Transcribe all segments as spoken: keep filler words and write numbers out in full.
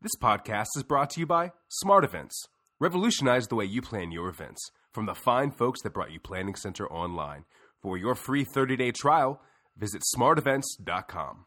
This podcast is brought to you by Smart Events. Revolutionize the way you plan your events from the fine folks that brought you Planning Center Online. For your free thirty-day trial, visit smart events dot com.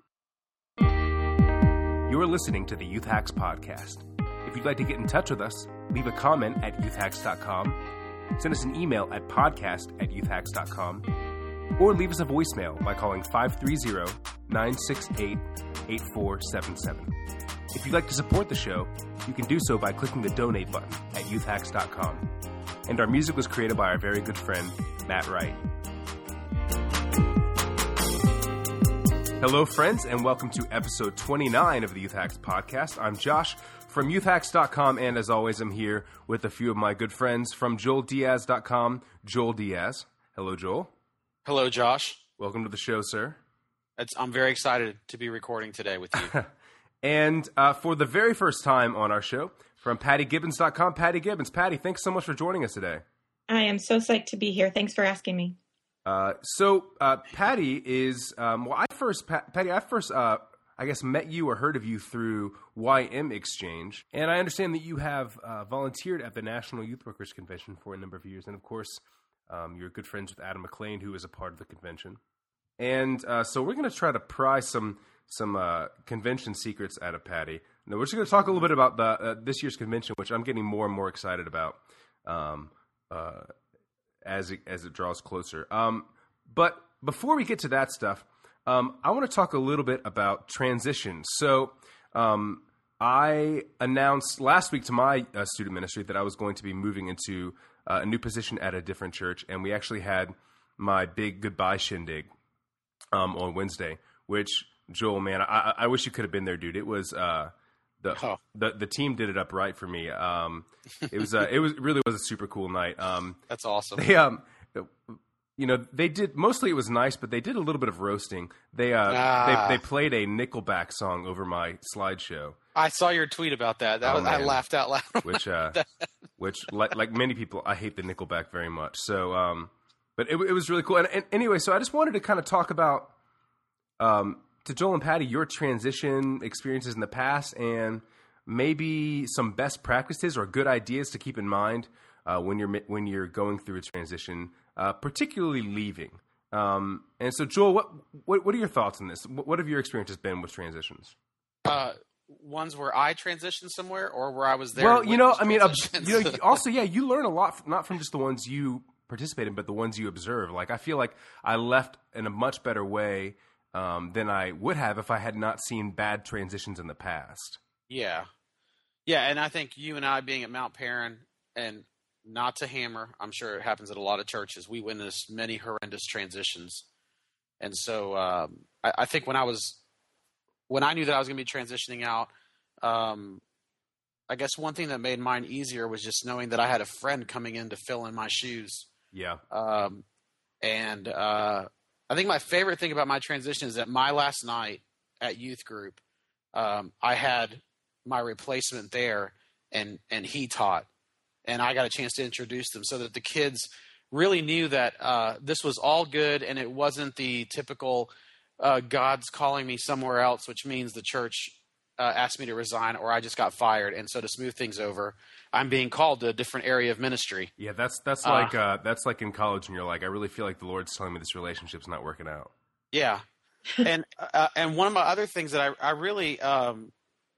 You are listening to the Youth Hacks Podcast. If you'd like to get in touch with us, leave a comment at youth hacks dot com, send us an email at podcast at youth hacks dot com, or leave us a voicemail by calling five three zero, nine six eight, eight four seven seven. If you'd like to support the show, you can do so by clicking the donate button at youth hacks dot com. And our music was created by our very good friend, Matt Wright. Hello, friends, and welcome to episode twenty-nine of the Youth Hacks Podcast. I'm Josh from youth hacks dot com, and as always, I'm here with a few of my good friends from joel diaz dot com, Joel Diaz. Hello, Joel. Hello, Josh. Welcome to the show, sir. It's, I'm very excited to be recording today with you. And uh, for the very first time on our show, from patty gibbons dot com, Patty Gibbons. Patty, thanks so much for joining us today. I am so psyched to be here. Thanks for asking me. Uh, so, uh, Patty is, um, well, I first, Pat, Patty, I first, uh, I guess, met you or heard of you through Y M Exchange. And I understand that you have uh, volunteered at the National Youth Workers Convention for a number of years. And, of course, um, you're good friends with Adam McLean, who is a part of the convention. And uh, so we're going to try to pry some some uh, convention secrets out of Patty. Now, we're just going to talk a little bit about the, uh, this year's convention, which I'm getting more and more excited about um, uh, as it, as it draws closer. Um, but before we get to that stuff, um, I want to talk a little bit about transition. So um, I announced last week to my uh, student ministry that I was going to be moving into uh, a new position at a different church, and we actually had my big goodbye shindig um, on Wednesday, which... Joel, man, I, I wish you could have been there, dude. It was uh, the, oh. the the team did it up right for me. Um, it was uh, it was it really was a super cool night. Um, That's awesome. They um, you know, they did mostly it was nice, but they did a little bit of roasting. They uh, ah. they they played a Nickelback song over my slideshow. I saw your tweet about that. That oh, was, I laughed out loud. Which uh, which like like many people, I hate the Nickelback very much. So, um, but it it was really cool. And, and anyway, so I just wanted to kind of talk about um. to Joel and Patty, your transition experiences in the past and maybe some best practices or good ideas to keep in mind uh, when you're when you're going through a transition, uh, particularly leaving. Um, and so, Joel, what, what what are your thoughts on this? What, what have your experiences been with transitions? Uh, ones where I transitioned somewhere or where I was there? Well, you know, I mean, uh, you know, also, yeah, you learn a lot, not from just the ones you participate in, but the ones you observe. Like, I feel like I left in a much better way Um, than I would have if I had not seen bad transitions in the past. Yeah. Yeah, and I think you and I being at Mount Perrin, and not to hammer, I'm sure it happens at a lot of churches, we witnessed many horrendous transitions. And so um, I, I think when I was, when I knew that I was going to be transitioning out, um, I guess one thing that made mine easier was just knowing that I had a friend coming in to fill in my shoes. Yeah. Um, and uh I think my favorite thing about my transition is that my last night at youth group, um, I had my replacement there, and and he taught, and I got a chance to introduce them so that the kids really knew that uh, this was all good, and it wasn't the typical uh, God's calling me somewhere else, which means the church uh, asked me to resign or I just got fired. And so to smooth things over, I'm being called to a different area of ministry. Yeah, that's that's like uh, uh, that's like in college, and you're like, I really feel like the Lord's telling me this relationship's not working out. Yeah, and uh, and one of my other things that I I really um,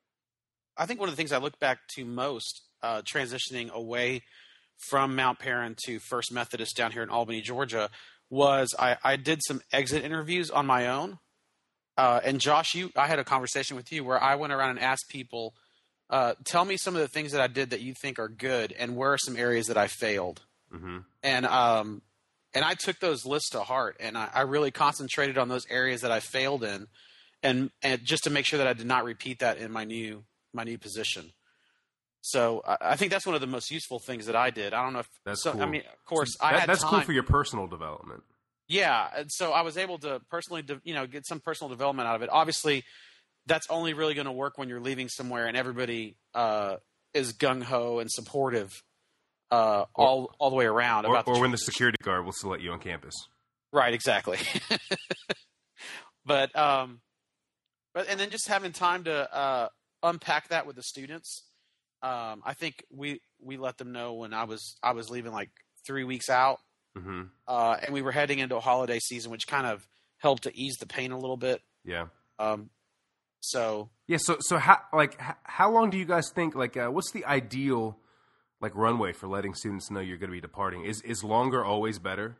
I think one of the things I look back to most uh, transitioning away from Mount Perrin to First Methodist down here in Albany, Georgia, was I, I did some exit interviews on my own. Uh, and Josh, you I had a conversation with you where I went around and asked people, Uh, tell me some of the things that I did that you think are good, and where are some areas that I failed. Mm-hmm. And um, and I took those lists to heart, and I, I really concentrated on those areas that I failed in, and and just to make sure that I did not repeat that in my new my new position. So I, I think that's one of the most useful things that I did. I don't know if that's so, cool. I mean, of course, so that, I had that's time. cool for your personal development. Yeah, and so I was able to personally, de- you know, get some personal development out of it. Obviously, that's only really going to work when you're leaving somewhere and everybody uh, is gung-ho and supportive uh, or, all all the way around. Or, about the or when the security guard will still let you on campus. Right, exactly. but, um, but and then just having time to uh, unpack that with the students. Um, I think we we let them know when I was I was leaving like three weeks out, mm-hmm. uh, and we were heading into a holiday season, which kind of helped to ease the pain a little bit. Yeah. Um. So. Yeah. So so how like h- how long do you guys think like uh, what's the ideal like runway for letting students know you're going to be departing? Is is longer always better?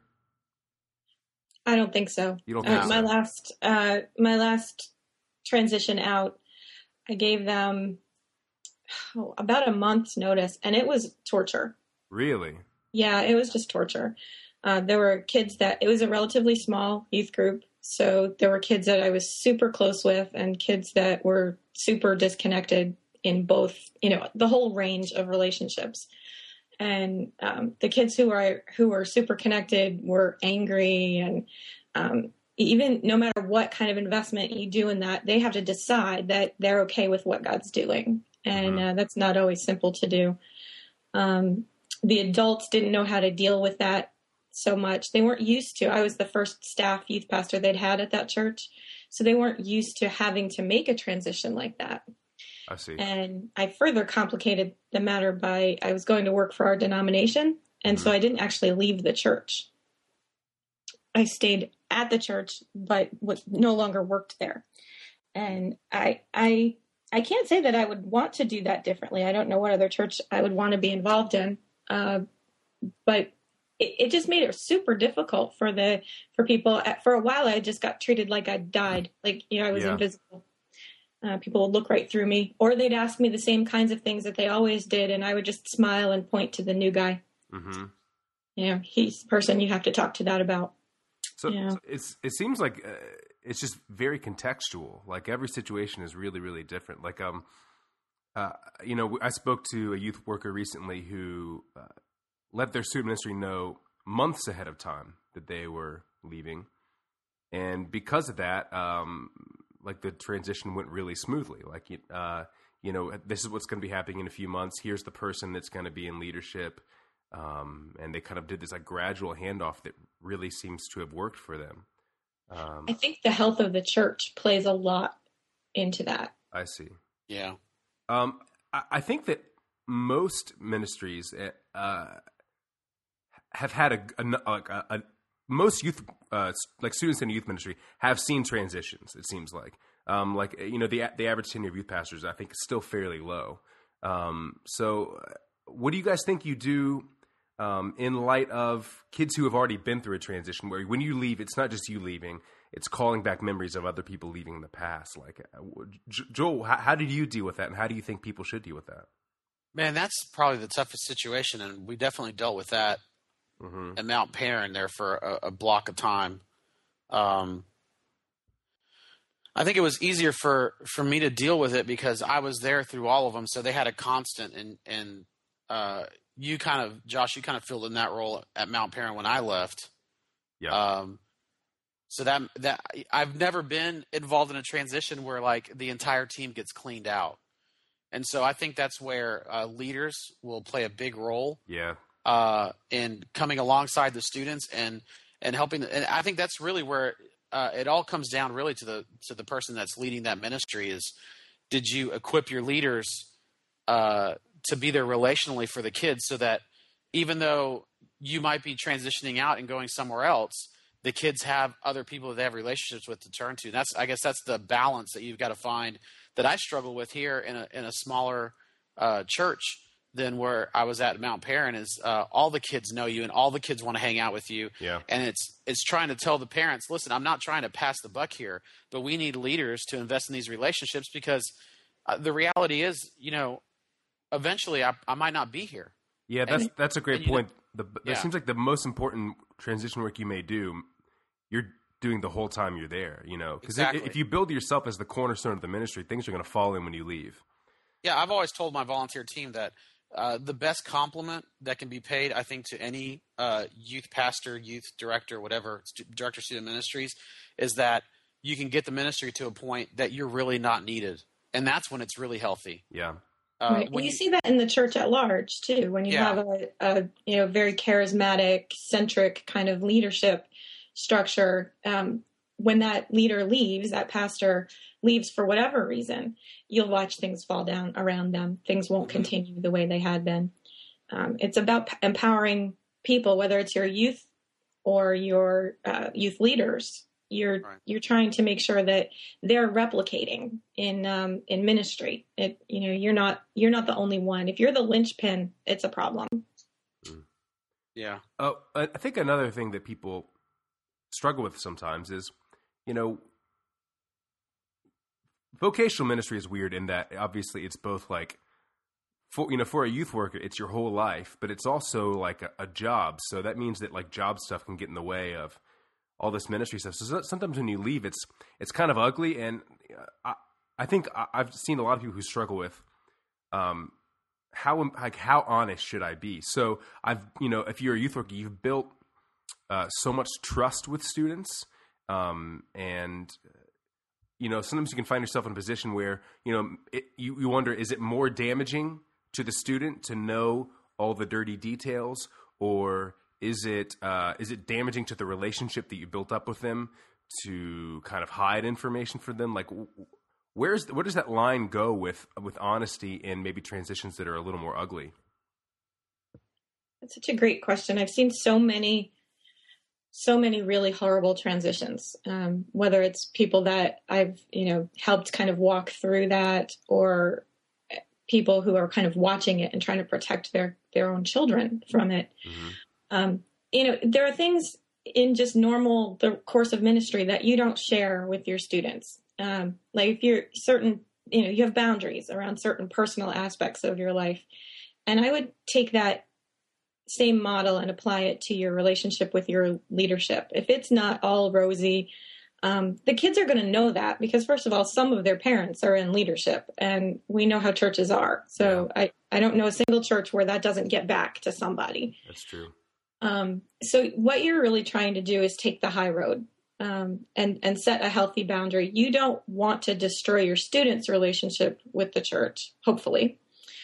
I don't think so. You don't think uh, so? My last uh, my last transition out, I gave them oh, about a month's notice, and it was torture. Really? Yeah, it was just torture. Uh, there were kids that, it was a relatively small youth group, so there were kids that I was super close with and kids that were super disconnected in both, you know, the whole range of relationships. And um, the kids who are who were super connected were angry, and um, even no matter what kind of investment you do in that, they have to decide that they're okay with what God's doing. And Mm-hmm. uh, that's not always simple to do. Um, the adults didn't know how to deal with that so much. They weren't used to. I was the first staff youth pastor they'd had at that church, so they weren't used to having to make a transition like that. I see. And I further complicated the matter by I was going to work for our denomination, and Mm-hmm. so I didn't actually leave the church. I stayed at the church, but was, no longer worked there. And I, I, I can't say that I would want to do that differently. I don't know what other church I would want to be involved in, uh, but it, it just made it super difficult for the for people. For a while, I just got treated like I died, like you know I was Yeah. invisible. Uh, people would look right through me, or they'd ask me the same kinds of things that they always did, and I would just smile and point to the new guy. Mm-hmm. You know, he's the person you have to talk to that about. So, Yeah. so it's it seems like uh, it's just very contextual. Like every situation is really really different. Like um, uh, you know, I spoke to a youth worker recently who uh, let their student ministry know months ahead of time that they were leaving, and because of that, um, like the transition went really smoothly. Like uh, you know, this is what's going to be happening in a few months. Here's the person that's going to be in leadership. Um, and they kind of did this like gradual handoff that really seems to have worked for them. Um, I think the health of the church plays a lot into that. I see. Yeah. Um, I, I think that most ministries uh, have had a, a, like a, a most youth uh, like students in youth ministry have seen transitions. It seems like um, like you know the the average tenure of youth pastors I think is still fairly low. Um, so, what do you guys think you do? Um, in light of kids who have already been through a transition where when you leave, it's not just you leaving, it's calling back memories of other people leaving in the past. Like, uh, Joel, how, how did you deal with that? And how do you think people should deal with that? Man, that's probably the toughest situation. And we definitely dealt with that Mm-hmm. at Mount Perrin there for a, a block of time. Um, I think it was easier for, for me to deal with it because I was there through all of them. So they had a constant and, and, uh, you kind of, Josh, you kind of filled in that role at Mount Perrin when I left. Yeah. Um, so that, that I've never been involved in a transition where like the entire team gets cleaned out. And so I think that's where uh, leaders will play a big role Yeah. uh, in coming alongside the students and, and helping. And I think that's really where uh, it all comes down really to the, to the person that's leading that ministry is, did you equip your leaders uh, to be there relationally for the kids so that even though you might be transitioning out and going somewhere else, the kids have other people that they have relationships with to turn to. And that's, I guess that's the balance that you've got to find that I struggle with here in a, in a smaller uh, church than where I was at Mount Perrin is uh, all the kids know you and all the kids want to hang out with you. Yeah. And it's, it's trying to tell the parents, listen, I'm not trying to pass the buck here, but we need leaders to invest in these relationships because uh, the reality is, you know, eventually I, I might not be here. Yeah, that's And- that's a great and you point. The, Yeah. That seems like the most important transition work you may do. You're doing the whole time you're there, you know, because Exactly. if, if you build yourself as the cornerstone of the ministry, things are going to fall in when you leave. Yeah, I've always told my volunteer team that uh, the best compliment that can be paid, I think, to any uh, youth pastor, youth director, whatever, stu- director of student ministries, is that you can get the ministry to a point that you're really not needed. And that's when it's really healthy. Yeah. Uh, Right. when And you you- see that in the church at large too, when you Yeah. have a, a you know very charismatic, centric kind of leadership structure. Um, when that leader leaves, that pastor leaves for whatever reason, you'll watch things fall down around them. Things won't continue the way they had been. Um, it's about p- empowering people, whether it's your youth or your uh, youth leaders. You're right. You're trying to make sure that they're replicating in um, in ministry. It, you know, you're not you're not the only one. If you're the linchpin, it's a problem. Yeah. Oh, I think another thing that people struggle with sometimes is, you know, vocational ministry is weird in that obviously it's both like, for, you know, for a youth worker, it's your whole life, but it's also like a, a job. So that means that like job stuff can get in the way of all this ministry stuff. So sometimes when you leave, it's it's kind of ugly. And I, I think I've seen a lot of people who struggle with um, how like how honest should I be? So I've, you know, if you're a youth worker, you've built uh, so much trust with students, um, and you know, sometimes you can find yourself in a position where, you know, it, you, you wonder, is it more damaging to the student to know all the dirty details, or is it uh, is it damaging to the relationship that you built up with them to kind of hide information for them? Like, where's where does that line go with with honesty and maybe transitions that are a little more ugly? That's such a great question. I've seen so many. So many really horrible transitions, um, whether it's people that I've, you know, helped kind of walk through that, or people who are kind of watching it and trying to protect their, their own children from it. Mm-hmm. Um, you know, there are things in just normal, the course of ministry that you don't share with your students. Um, like if you're certain, you know, you have boundaries around certain personal aspects of your life. And I would take that same model and apply it to your relationship with your leadership. If it's not all rosy, um, the kids are going to know that, because first of all, some of their parents are in leadership, and we know how churches are. So yeah. I, I don't know a single church where that doesn't get back to somebody. That's true. Um, so what you're really trying to do is take the high road, um, and, and set a healthy boundary. You don't want to destroy your students' relationship with the church, hopefully.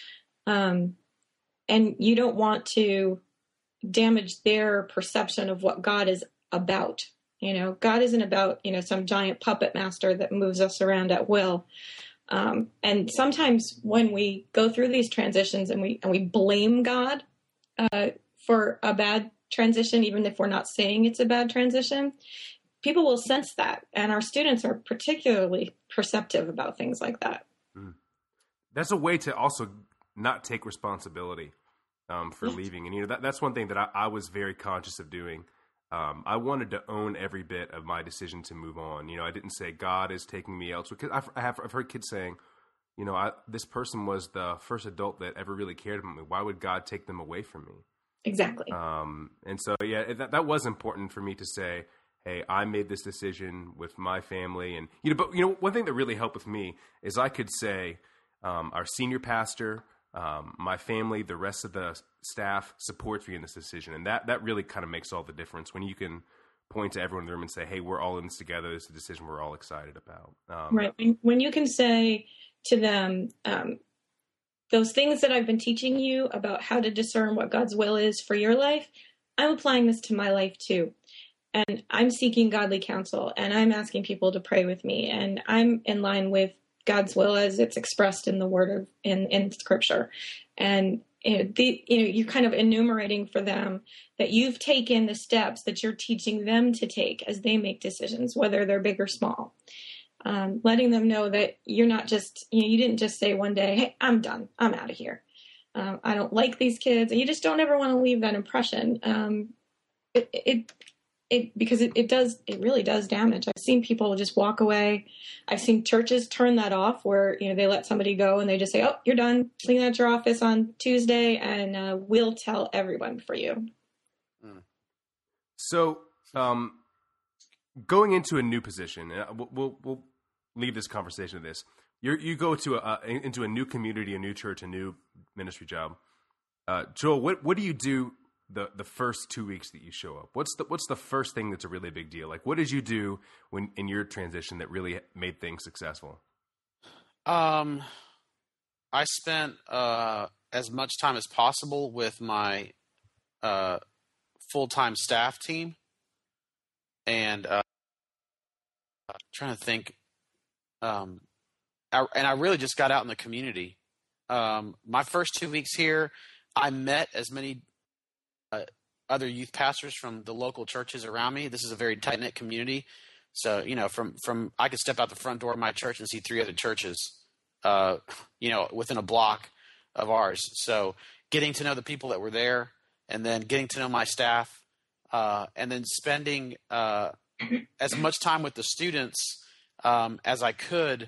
Um, And you don't want to damage their perception of what God is about. You know, God isn't about, you know, some giant puppet master that moves us around at will. Um, and sometimes when we go through these transitions and we and we blame God uh, for a bad transition, even if we're not saying it's a bad transition, people will sense that. And our students are particularly perceptive about things like that. Mm. That's a way to also not take responsibility um, for yes. leaving. And, you know, that, that's one thing that I, I was very conscious of doing. Um, I wanted to own every bit of my decision to move on. You know, I didn't say God is taking me elsewhere, because I've, I have, I've heard kids saying, you know, I, this person was the first adult that ever really cared about me. Why would God take them away from me? Exactly. Um, and so, yeah, that, that was important for me to say, hey, I made this decision with my family. And, you know, but, you know, one thing that really helped with me is I could say, um, our senior pastor, Um, my family, the rest of the staff supports me in this decision. And that, that really kind of makes all the difference when you can point to everyone in the room and say, hey, we're all in this together. This is a decision we're all excited about. Um, right. When you can say to them, um, those things that I've been teaching you about how to discern what God's will is for your life, I'm applying this to my life too. And I'm seeking godly counsel, and I'm asking people to pray with me, and I'm in line with God's will as it's expressed in the word of in, in scripture. And you know, the, you know, you're kind of enumerating for them that you've taken the steps that you're teaching them to take as they make decisions, whether they're big or small. Um, letting them know that you're not just, you know, you didn't just say one day, hey, I'm done. I'm out of here. Um, I don't like these kids. And you just don't ever want to leave that impression. Um, it, it, It, because it, it does, it really does damage. I've seen people just walk away. I've seen churches turn that off, where, you know, they let somebody go and they just say, oh, you're done. Clean out your office on Tuesday, and uh, we'll tell everyone for you. So um, going into a new position, and we'll, we'll, we'll leave this conversation to this. You're, you go to a, uh, into a new community, a new church, a new ministry job. Uh, Joel, what, what do you do the the first two weeks that you show up? What's the what's the first thing that's a really big deal? Like, what did you do when in your transition that really made things successful? Um, I spent uh, as much time as possible with my uh, full-time staff team, and uh, trying to think. Um, I, and I really just got out in the community. Um, my first two weeks here, I met as many uh, other youth pastors from the local churches around me. This is a very tight knit community. So, you know, from, from I could step out the front door of my church and see three other churches, uh, you know, within a block of ours. So getting to know the people that were there, and then getting to know my staff, uh, and then spending uh, as much time with the students um, as I could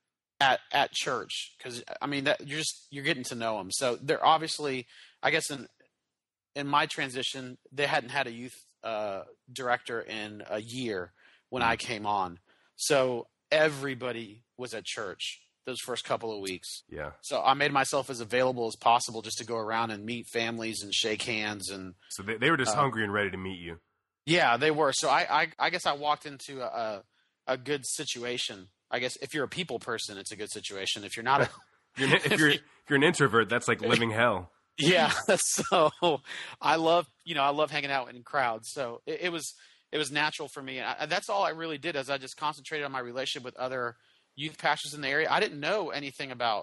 at at church. Because, I mean, that you're just you're getting to know them. So they're obviously, I guess in in my transition, they hadn't had a youth uh, director in a year when I came on. So everybody was at church those first couple of weeks. Yeah. So I made myself as available as possible just to go around and meet families and shake hands. And so they, they were just uh, hungry and ready to meet you. Yeah, they were. So I, I, I guess I walked into a, a good situation. I guess if you're a people person, it's a good situation. If you're not, a, if, you're, if you're if you're an introvert, that's like living hell. Yeah. So I love, you know, I love hanging out in crowds. So it, it was, it was natural for me. And I, that's all I really did, is I just concentrated on my relationship with other youth pastors in the area. I didn't know anything about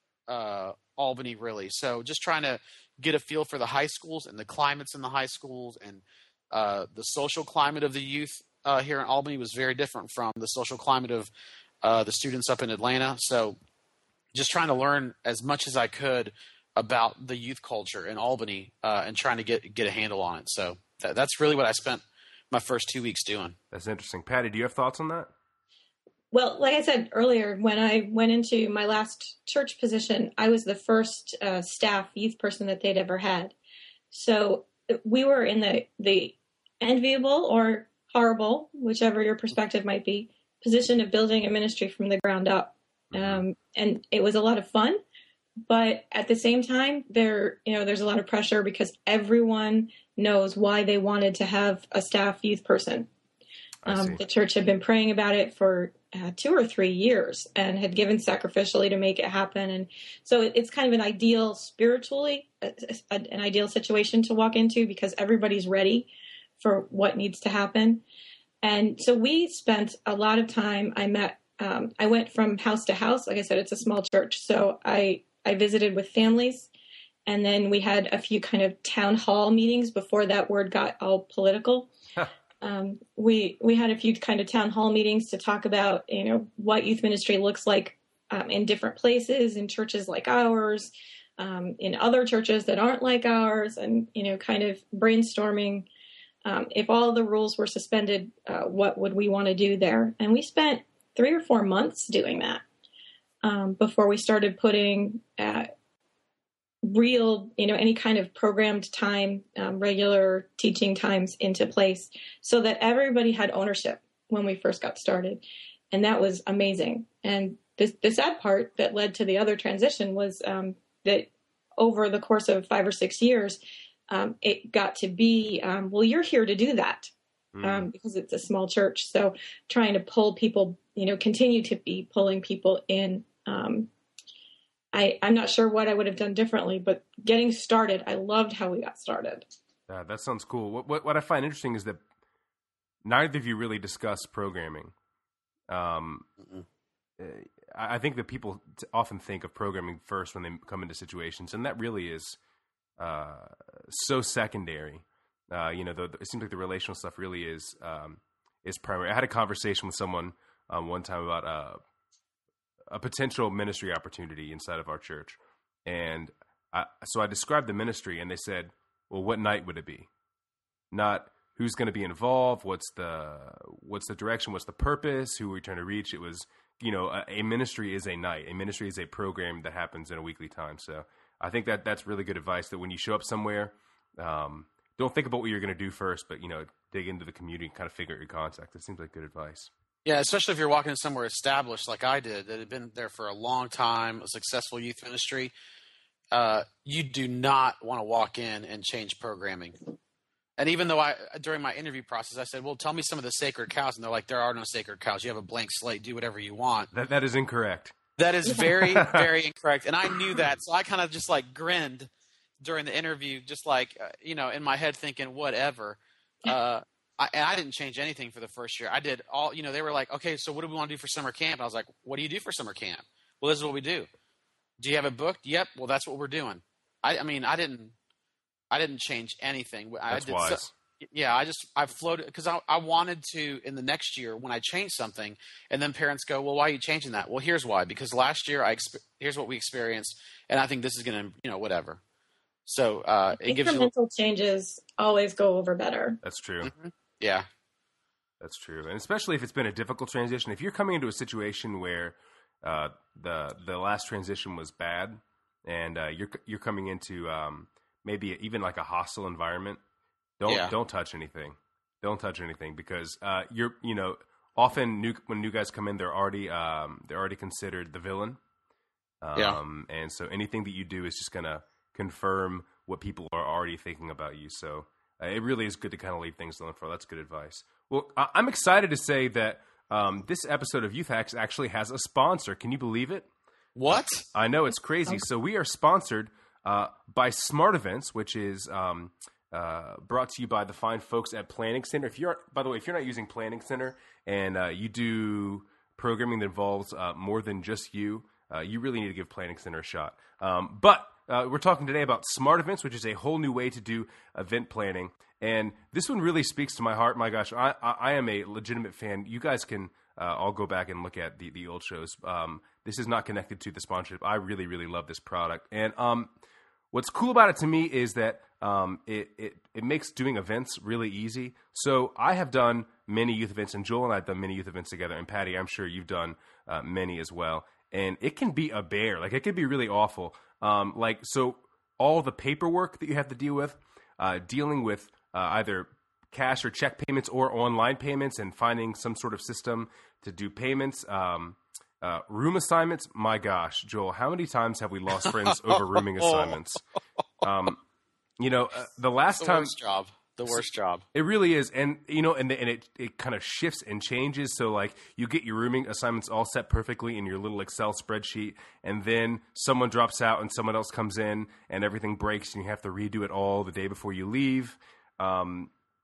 uh, Albany, really. So just trying to get a feel for the high schools and the climates in the high schools, and uh, the social climate of the youth uh, here in Albany was very different from the social climate of uh, the students up in Atlanta. So just trying to learn as much as I could about the youth culture in Albany uh, and trying to get, get a handle on it. So th- that's really what I spent my first two weeks doing. That's interesting. Patty, do you have thoughts on that? Well, like I said earlier, when I went into my last church position, I was the first uh, staff youth person that they'd ever had. So we were in the, the enviable or horrible, whichever your perspective might be, position of building a ministry from the ground up. Um, and it was a lot of fun, but at the same time, there, you know, there's a lot of pressure because everyone knows why they wanted to have a staff youth person. Um, the church had been praying about it for uh, two or three years and had given sacrificially to make it happen. And so it, it's kind of an ideal spiritually, a, a, an ideal situation to walk into because everybody's ready for what needs to happen. And so we spent a lot of time. I met, um, I went from house to house. Like I said, it's a small church. So I, I visited with families, and then we had a few kind of town hall meetings before that word got all political. Um, we we had a few kind of town hall meetings to talk about, you know, what youth ministry looks like um, in different places, in churches like ours, um, in other churches that aren't like ours, and, you know, kind of brainstorming um, if all the rules were suspended, uh, what would we want to do there? And we spent three or four months doing that um, before we started putting uh, real, you know, any kind of programmed time, um, regular teaching times into place so that everybody had ownership when we first got started. And that was amazing. And this, the sad part that led to the other transition was um, that over the course of five or six years, um, it got to be, um, well, you're here to do that mm. um, because it's a small church. So trying to pull people, you know, continue to be pulling people in. Um, I, I'm not sure what I would have done differently, but getting started, I loved how we got started. Yeah, that sounds cool. What, what what I find interesting is that neither of you really discuss programming. Um, I, I think that people t- often think of programming first when they come into situations, and that really is uh, so secondary. Uh, you know, the, it seems like the relational stuff really is um, is primary. I had a conversation with someone um, one time about uh, a potential ministry opportunity inside of our church. And I, so I described the ministry, and they said, well, what night would it be? Not who's going to be involved, what's the what's the direction, what's the purpose, who are we trying to reach? It was, you know, a, a ministry is a night. A ministry is a program that happens in a weekly time. So I think that that's really good advice, that when you show up somewhere, um, don't think about what you're going to do first, but, you know, dig into the community and kind of figure out your contact. That seems like good advice. Yeah, especially if you're walking somewhere established like I did, that had been there for a long time, a successful youth ministry. Uh, you do not want to walk in and change programming. And even though I, during my interview process, I said, well, tell me some of the sacred cows. And they're like, there are no sacred cows. You have a blank slate. Do whatever you want. That That is incorrect. That is very, very incorrect. And I knew that. So I kind of just like grinned during the interview, just like, uh, you know, in my head thinking, whatever. Uh, I, and I didn't change anything for the first year. I did all, you know, they were like, okay, so what do we want to do for summer camp? And I was like, what do you do for summer camp? Well, this is what we do. Do you have it booked? Yep. Well, that's what we're doing. I, I mean, I didn't, I didn't change anything. I That's did wise. So, yeah, I just, I floated because I, I wanted to in the next year when I changed something, and then parents go, well, why are you changing that? Well, here's why. Because last year I, exp- here's what we experienced, and I think this is going to, you know, whatever. So uh, it gives you incremental changes always go over better. That's true. Mm-hmm. Yeah. That's true. And especially if it's been a difficult transition, if you're coming into a situation where uh, the the last transition was bad and uh, you're you're coming into um, maybe even like a hostile environment, don't Yeah. don't touch anything. Don't touch anything because uh, you're you know often new, when new guys come in, they're already um, they're already considered the villain. Um, Yeah. And so anything that you do is just gonna confirm what people are already thinking about you. So uh, it really is good to kind of leave things alone for. That's good advice. Well, I- I'm excited to say that um, this episode of Youth Hacks actually has a sponsor. Can you believe it? What? I know, it's crazy. So we are sponsored uh, by Smart Events, which is um, uh, brought to you by the fine folks at Planning Center. If you're, by the way, if you're not using Planning Center and uh, you do programming that involves uh, more than just you, uh, you really need to give Planning Center a shot. Um, but uh, we're talking today about Smart Events, which is a whole new way to do event planning. And this one really speaks to my heart. My gosh, I, I, I am a legitimate fan. You guys can uh, all go back and look at the, the old shows. Um, this is not connected to the sponsorship. I really, really love this product. And um, what's cool about it to me is that um, it, it, it makes doing events really easy. So I have done many youth events, and Joel and I have done many youth events together. And Patty, I'm sure you've done uh, many as well. And it can be a bear. Like, it can be really awful. Um, like, so all the paperwork that you have to deal with, uh, dealing with uh, either cash or check payments or online payments and finding some sort of system to do payments. Um, uh, room assignments, my gosh, Joel, how many times have we lost friends over rooming assignments? Um, you know, uh, the last The time... worst job. The worst job. It really is. And, you know, and, the, and it, it kind of shifts and changes. So, like, you get your rooming assignments all set perfectly in your little Excel spreadsheet, and then someone drops out and someone else comes in and everything breaks and you have to redo it all the day before you leave. Um,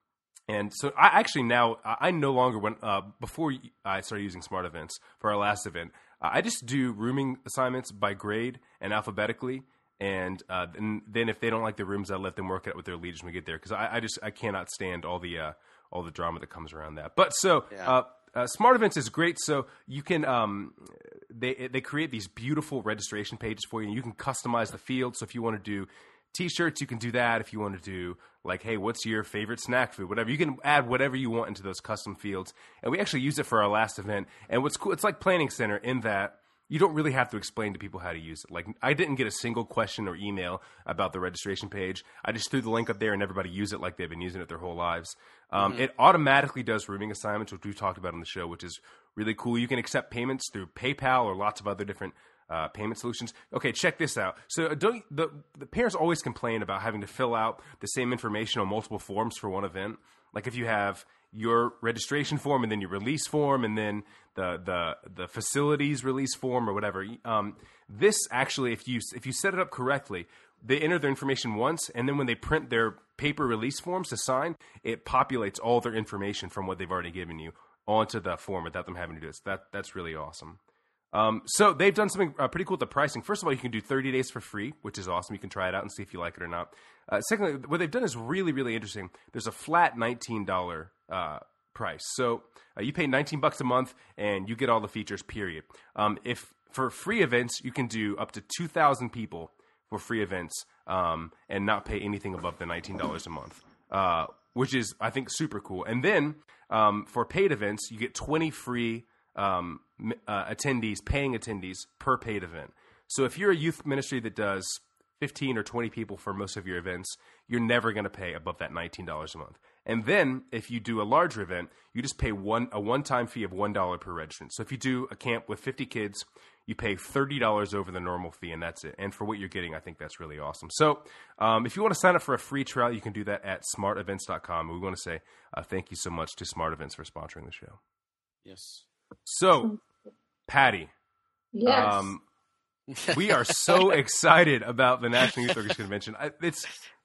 and so I actually now, I no longer, when uh, before I started using Smart Events for our last event, uh, I just do rooming assignments by grade and alphabetically. And uh, then, then if they don't like the rooms, I let them work it out with their leaders when we get there. Because I, I just I cannot stand all the uh, all the drama that comes around that. But so Yeah. uh, uh, Smart Events is great. So you can um, they they create these beautiful registration pages for you, and you can customize the field. So if you want to do T-shirts, you can do that. If you want to do like, hey, what's your favorite snack food? Whatever, you can add whatever you want into those custom fields. And we actually used it for our last event. And what's cool, it's like Planning Center in that you don't really have to explain to people how to use it. Like, I didn't get a single question or email about the registration page. I just threw the link up there and everybody used it like they've been using it their whole lives. Um, mm-hmm. It automatically does rooming assignments, which we've talked about on the show, which is really cool. You can accept payments through PayPal or lots of other different uh, payment solutions. Okay, check this out. So don't, the, the parents always complain about having to fill out the same information on multiple forms for one event. Like, if you have your registration form and then your release form and then the the the facilities release form or whatever. Um, this actually, if you if you set it up correctly, they enter their information once, and then when they print their paper release forms to sign, it populates all their information from what they've already given you onto the form without them having to do this. That that's really awesome. Um, so they've done something uh, pretty cool with the pricing. First of all, you can do thirty days for free, which is awesome. You can try it out and see if you like it or not. Uh, secondly, what they've done is really, really interesting. There's a flat nineteen dollars uh, price. So uh, you pay nineteen bucks a month and you get all the features, period. Um, if for free events, you can do up to two thousand people for free events um, and not pay anything above the nineteen dollars a month, uh, which is, I think, super cool. And then um, for paid events, you get twenty free Um, uh, attendees, paying attendees per paid event. So if you're a youth ministry that does fifteen or twenty people for most of your events, you're never going to pay above that nineteen dollars a month. And then if you do a larger event, you just pay one a one-time fee of one dollar per registrant. So if you do a camp with fifty kids, you pay thirty dollars over the normal fee, and that's it. And for what you're getting, I think that's really awesome. So um, if you want to sign up for a free trial, you can do that at smart events dot com. We want to say uh, thank you so much to Smart Events for sponsoring the show. Yes. So, Patty, Yes. um, we are so excited about the National Youth Orchestra Convention. I, it's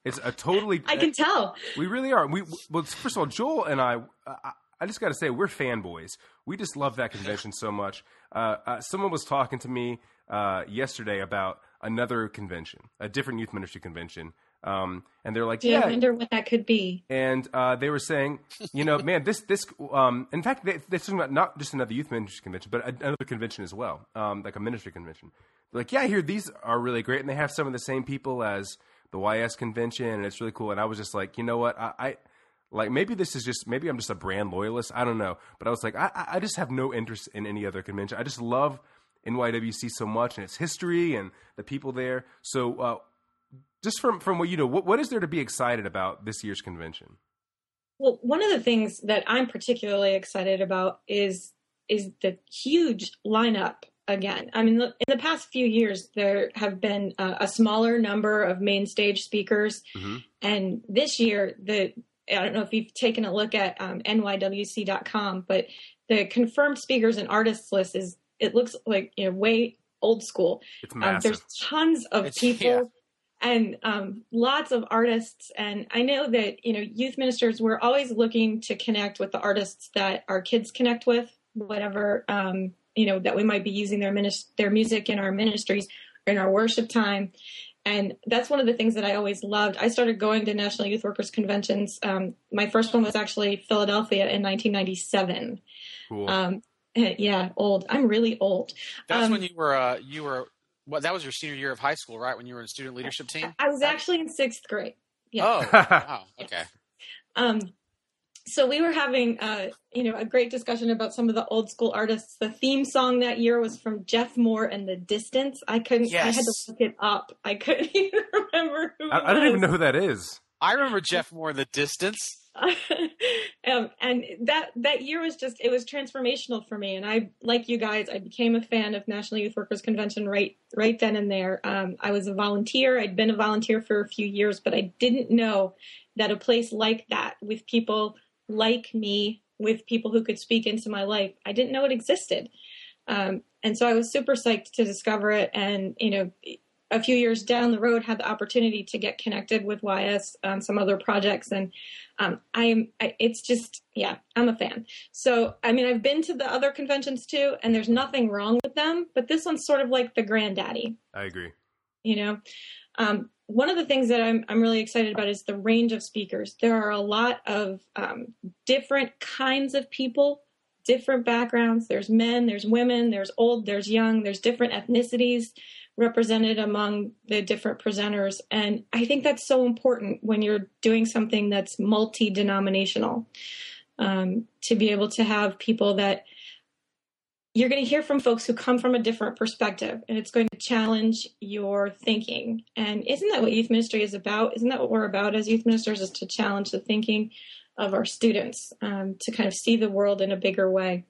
It's a totally. I can tell. We really are. We well, first of all, Joel and I. I, I just got to say, we're fanboys. We just love that convention so much. Uh, uh, someone was talking to me uh, yesterday about another convention, a different youth ministry convention. Um, and they're like, yeah, yeah. I wonder what that could be. And uh, they were saying, you know, man, this, this, um, in fact, they, they're talking about not just another youth ministry convention, but another convention as well, um, like a ministry convention. They're like, yeah, I hear these are really great. And they have some of the same people as the Y S convention, and it's really cool. And I was just like, you know what, I, I like, maybe this is just, maybe I'm just a brand loyalist. I don't know. But I was like, I, I just have no interest in any other convention. I just love N Y W C so much and its history and the people there. So uh, just from, from what you know, what, what is there to be excited about this year's convention? Well, one of the things that I'm particularly excited about is is the huge lineup again. I mean, in the past few years, there have been uh, a smaller number of main stage speakers. Mm-hmm. And this year, the I don't know if you've taken a look at um, N Y W C dot com, but the confirmed speakers and artists list is, it looks like, you know, way old school. It's massive. Um, there's tons of it's, people yeah. and um, lots of artists. And I know that, you know, youth ministers, we're always looking to connect with the artists that our kids connect with, whatever, um, you know, that we might be using their, minis- their music in our ministries or in our worship time. And that's one of the things that I always loved. I started going to National Youth Workers Conventions. Um, my first one was actually Philadelphia in nineteen ninety-seven. Cool. Um, yeah, old. I'm really old. That's um, when you were, uh, you were, well, that was your senior year of high school, right? When you were in student leadership team? I was actually in sixth grade. Yeah. Oh, wow. Okay. Um, so we were having, uh, you know, a great discussion about some of the old school artists. The theme song that year was from Jeff Moore and The Distance. I couldn't, yes. I had to look it up. I couldn't even remember who it I, I don't even know who that is. I remember Jeff Moore in The Distance. um, and that, that year was just, it was transformational for me. And I, like you guys, I became a fan of National Youth Workers Convention right, right then and there. Um, I was a volunteer. I'd been a volunteer for a few years, but I didn't know that a place like that with people like me, with people who could speak into my life, I didn't know it existed. Um, and so I was super psyched to discover it. And, you know, a few years down the road, had the opportunity to get connected with Y S on some other projects. And um, I'm, I, it's just, yeah, I'm a fan. So, I mean, I've been to the other conventions too, and there's nothing wrong with them, but this one's sort of like the granddaddy. I agree. You know, um, one of the things that I'm I'm really excited about is the range of speakers. There are a lot of um, different kinds of people, different backgrounds. There's men, there's women, there's old, there's young, there's different ethnicities represented among the different presenters. And I think that's so important when you're doing something that's multi-denominational, um, to be able to have people that you're going to hear from folks who come from a different perspective, and it's going to challenge your thinking. And isn't that what youth ministry is about? Isn't that what we're about as youth ministers, is to challenge the thinking of our students, um, to kind of see the world in a bigger way.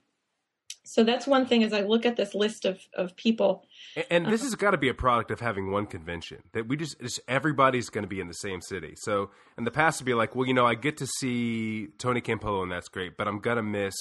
So that's one thing as I look at this list of, of people. And, and this uh, has got to be a product of having one convention, that we just, just everybody's going to be in the same city. So in the past to be like, well, you know, I get to see Tony Campolo and that's great, but I'm going to miss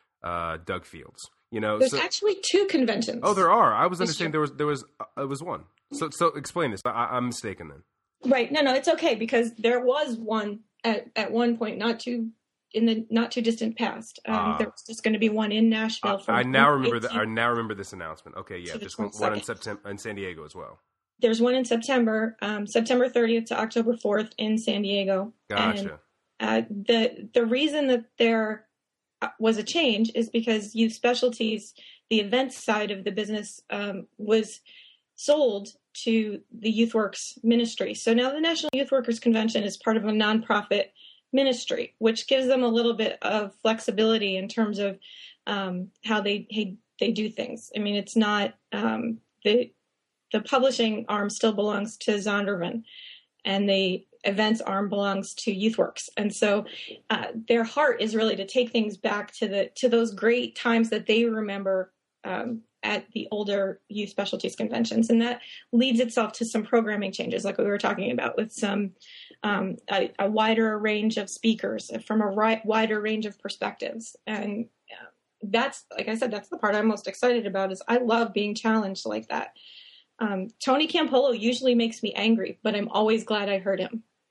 uh, Doug Fields. You know, there's so, actually two conventions. Oh, there are. I was understanding there was there was uh, it was one. So so explain this. I, I'm mistaken then. Right. No, no, it's okay, because there was one at, at one point, not too in the not too distant past. Um, uh, there was just going to be one in Nashville. I, I now remember that. I now remember this announcement. Okay, yeah, just one, one in September in San Diego as well. There's one in September, um, September thirtieth to October fourth in San Diego. Gotcha. And, uh, the the reason that there was a change is because Youth Specialties, the events side of the business, um, was sold to the YouthWorks ministry. So now the National Youth Workers Convention is part of a nonprofit ministry, which gives them a little bit of flexibility in terms of um, how they, they they do things. I mean, it's not um, the the publishing arm still belongs to Zondervan, and the events arm belongs to YouthWorks. And so uh, their heart is really to take things back to the to those great times that they remember um, at the older Youth Specialties conventions. And that leads itself to some programming changes, like we were talking about, with some um, a, a wider range of speakers from a ri- wider range of perspectives. And uh, that's, like I said, that's the part I'm most excited about, is I love being challenged like that. Um, Tony Campolo usually makes me angry, but I'm always glad I heard him.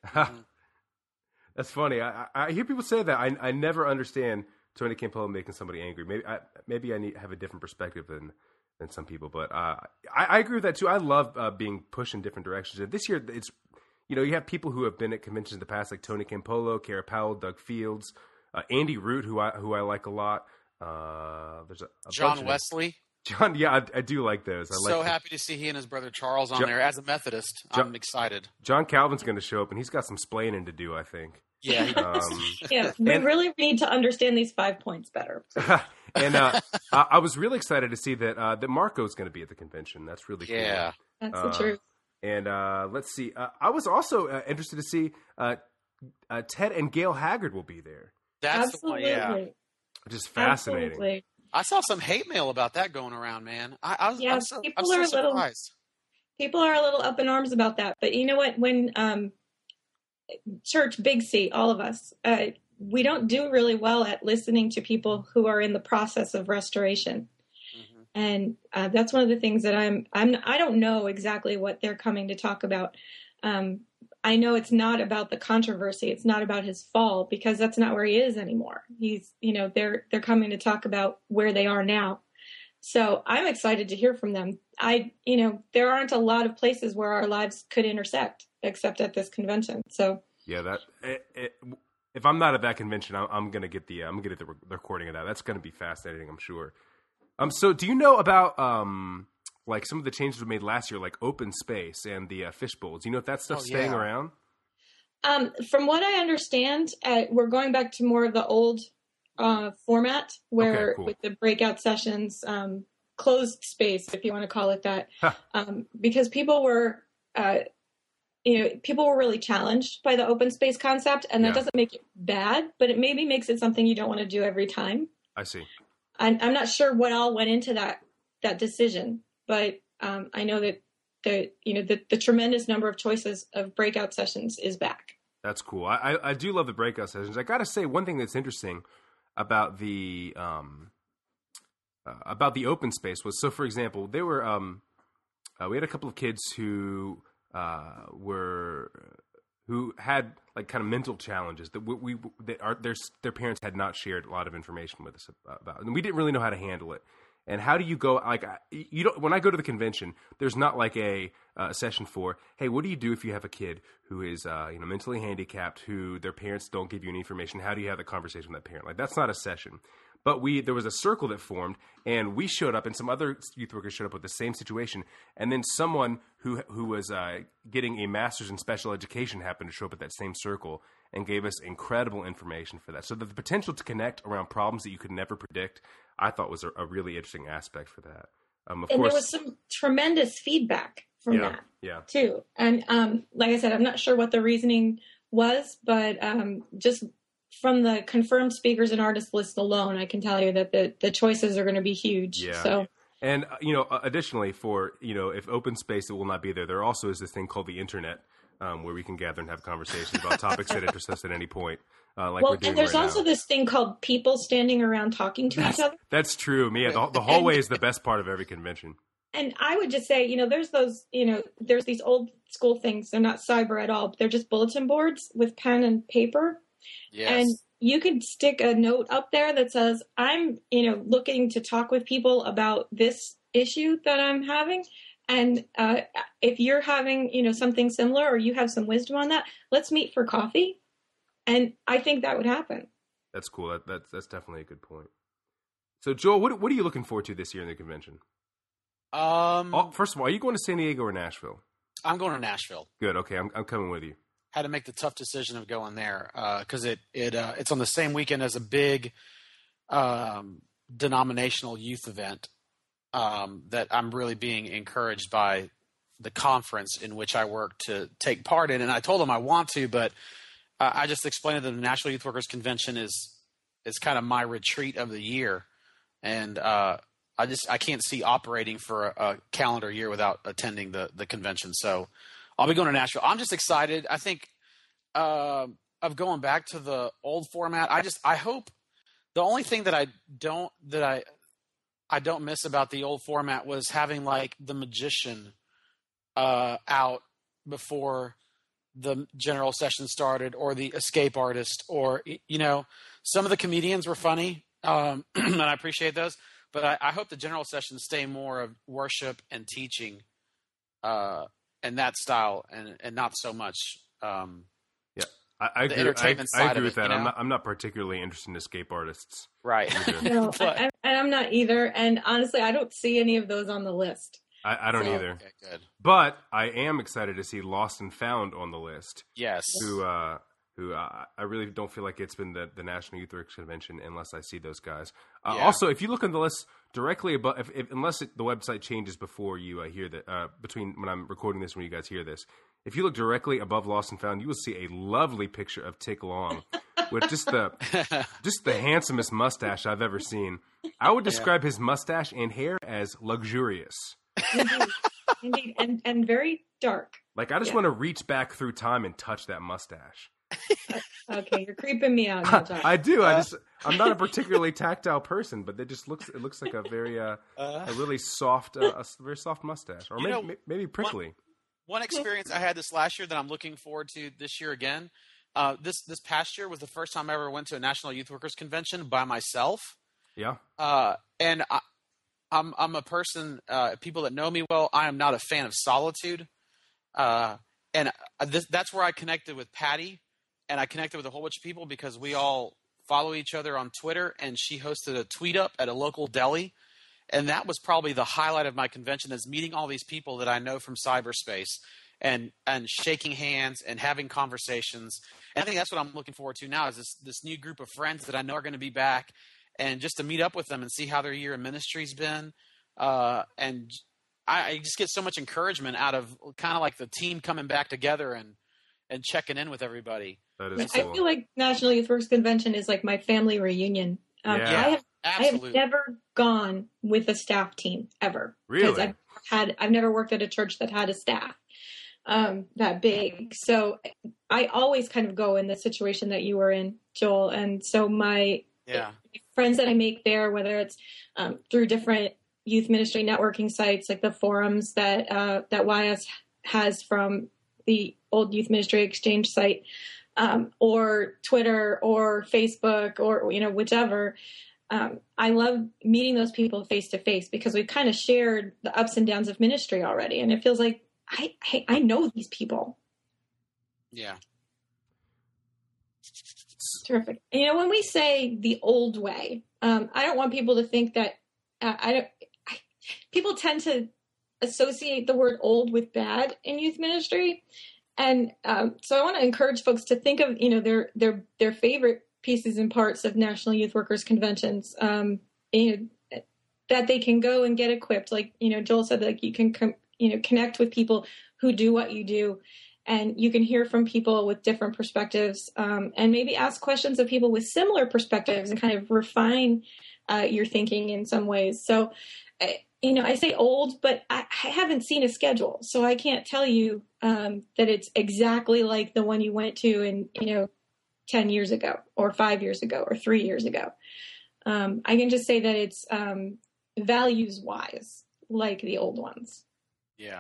Mhm. That's funny. I, I hear people say that. I, I never understand Tony Campolo making somebody angry. Maybe I, maybe I need have a different perspective than than some people. But uh, I, I agree with that too. I love uh, being pushed in different directions. And this year, it's you know you have people who have been at conventions in the past, like Tony Campolo, Kara Powell, Doug Fields, uh, Andy Root, who I who I like a lot. Uh, there's a, a John bunch of Wesley. John, yeah, I, I do like those. I so like happy to see he and his brother Charles on John, there. As a Methodist, John, I'm excited. John Calvin's going to show up, and he's got some splaining to do, I think. Yeah. Um, yeah, we and, really need to understand these five points better. and uh, I, I was really excited to see that uh, that Marco's going to be at the convention. That's really cool. Yeah. That's uh, the truth. And uh, let's see. Uh, I was also uh, interested to see uh, uh, Ted and Gail Haggard will be there. That's Absolutely. the one, yeah. Just fascinating. Absolutely. I saw some hate mail about that going around, man. I, I was, Yeah, I'm so, people I'm so are a surprised. little people are a little up in arms about that. But you know what? When um, church, Big C, all of us, uh, we don't do really well at listening to people who are in the process of restoration. Mm-hmm. And uh, that's one of the things that I'm, I'm, I don't know exactly what they're coming to talk about. Um, I know it's not about the controversy. It's not about his fall, because that's not where he is anymore. He's, you know, they're, they're coming to talk about where they are now. So I'm excited to hear from them. I, you know, there aren't a lot of places where our lives could intersect except at this convention. So yeah, that it, it, if I'm not at that convention, I'm, I'm going to get the, I'm going to get the, the recording of that. That's going to be fascinating, I'm sure. Um, so do you know about, um, like some of the changes we made last year, like open space and the uh, fish bowls? You know if that stuff's oh, staying yeah. around? Um, from what I understand, uh, we're going back to more of the old uh, format, where okay, cool. with the breakout sessions, um, closed space, if you want to call it that, um, because people were, uh, you know, people were really challenged by the open space concept, and that yeah. doesn't make it bad, but it maybe makes it something you don't want to do every time. I see. I'm, I'm not sure what all went into that that decision. But um, I know that the you know the, the tremendous number of choices of breakout sessions is back. That's cool. I, I, I do love the breakout sessions. I got to say, one thing that's interesting about the um, uh, about the open space was, so for example, they were um, uh, we had a couple of kids who uh, were who had like kind of mental challenges that we, we that our, their their parents had not shared a lot of information with us about, and we didn't really know how to handle it. And how do you go, like, you don't, when I go to the convention, there's not like a uh, session for, hey, what do you do if you have a kid who is, uh, you know, mentally handicapped, who their parents don't give you any information? How do you have the conversation with that parent? Like, that's not a session. But we, there was a circle that formed, and we showed up, and some other youth workers showed up with the same situation. And then someone who, who was uh, getting a master's in special education happened to show up at that same circle and gave us incredible information for that. So the, the potential to connect around problems that you could never predict, I thought was a, a really interesting aspect for that. Um, of and course, there was some tremendous feedback from yeah, that, yeah. too. And um, like I said, I'm not sure what the reasoning was, but um, just from the confirmed speakers and artist list alone, I can tell you that the, the choices are going to be huge. Yeah. So. And, uh, you know, additionally, for, you know, if open space, it will not be there. There also is this thing called the internet, um, where we can gather and have conversations about topics that interest us at any point. Uh, like well, we're doing and there's right also now. this thing called people standing around talking to that's, each other. That's true. Yeah, the, the hallway is the best part of every convention. And I would just say, you know, there's those, you know, there's these old school things. They're not cyber at all. But they're just bulletin boards with pen and paper. Yes. And you could stick a note up there that says, I'm, you know, looking to talk with people about this issue that I'm having. And uh, if you're having, you know, something similar or you have some wisdom on that, let's meet for coffee. And I think that would happen. That's cool. That, that's that's definitely a good point. So, Joel, what what are you looking forward to this year in the convention? Um, oh, first of all, are you going to San Diego or Nashville? I'm going to Nashville. Good. Okay, I'm I'm coming with you. Had to make the tough decision of going there because uh, it it uh, it's on the same weekend as a big um, denominational youth event um, that I'm really being encouraged by the conference in which I work to take part in, and I told them I want to, but uh, I just explained that the National Youth Workers Convention is is kind of my retreat of the year, and uh, I just I can't see operating for a, a calendar year without attending the the convention. So I'll be going to Nashville. I'm just excited. I think uh, of going back to the old format. I just I hope the only thing that I don't that I I don't miss about the old format was having like the magician uh, out before the general session started, or the escape artist, or, you know, some of the comedians were funny, um, and I appreciate those. But I, I hope the general sessions stay more of worship and teaching, uh, and that style, and and not so much. Um, yeah, I, I the agree. entertainment I, I side agree of with it, that. you know? I'm not. I'm not particularly interested in escape artists. Right. No, But- I, I, I'm not either. And honestly, I don't see any of those on the list. I, I don't So- either. Okay, good. But I am excited to see Lost and Found on the list. Yes. Who, uh, who uh, I really don't feel like it's been the, the National Youth Workers Convention unless I see those guys. Uh, Yeah. Also, if you look on the list directly above, if, if, unless it, the website changes before you uh, hear that, uh, between when I'm recording this and when you guys hear this, if you look directly above Lost and Found, you will see a lovely picture of Tick Long with just the just the handsomest mustache I've ever seen. I would describe his mustache and hair as luxurious. Indeed, Indeed. And, and very dark. Like, I just Yeah. want to reach back through time and touch that mustache. Okay, you're creeping me out now, Josh. I do. I just I'm not a particularly tactile person, but it just looks it looks like a very uh, Uh, a really soft uh, a s- very soft mustache, or You maybe know, may- maybe prickly. One experience I had this last year that I'm looking forward to this year again. Uh, this this past year was the first time I ever went to a National Youth Workers Convention by myself. Yeah. Uh, and I, I'm I'm a person. Uh, people that know me well, I am not a fan of solitude. Uh, and this, that's where I connected with Patty, and I connected with a whole bunch of people because we all follow each other on Twitter. And she hosted a tweet up at a local deli, and that was probably the highlight of my convention, is meeting all these people that I know from cyberspace, and and shaking hands and having conversations. And I think that's what I'm looking forward to now, is this this new group of friends that I know are going to be back, and just to meet up with them and see how their year in ministry's been. Uh, and I, I just get so much encouragement out of kind of like the team coming back together and and checking in with everybody. That I is cool. feel like National Youth Workers Convention is like my family reunion. Um, Yeah. I have I Absolutely. have never gone with a staff team ever. Because Really? I've had I've never worked at a church that had a staff um, that big. So I always kind of go in the situation that you were in, Joel. And so my Yeah. friends that I make there, whether it's um, through different youth ministry networking sites like the forums that uh, that Y S has from the old Youth Ministry Exchange site, um, or Twitter or Facebook or you know whichever. Um, I love meeting those people face to face because we've kind of shared the ups and downs of ministry already, and it feels like I I, I know these people. Yeah. Terrific. And, you know, when we say the old way, um, I don't want people to think that uh, I don't. I, people tend to associate the word old with bad in youth ministry, and um, so I want to encourage folks to think of you know their their their favorite pieces and parts of National Youth Workers Conventions, um, and that they can go and get equipped. Like you know, Joel said, like you can com- you know connect with people who do what you do. And you can hear from people with different perspectives, um, and maybe ask questions of people with similar perspectives and kind of refine uh, your thinking in some ways. So, I, you know, I say old, but I, I haven't seen a schedule, so I can't tell you um, that it's exactly like the one you went to in, you know, ten years ago or five years ago or three years ago. Um, I can just say that it's um, values-wise like the old ones. Yeah.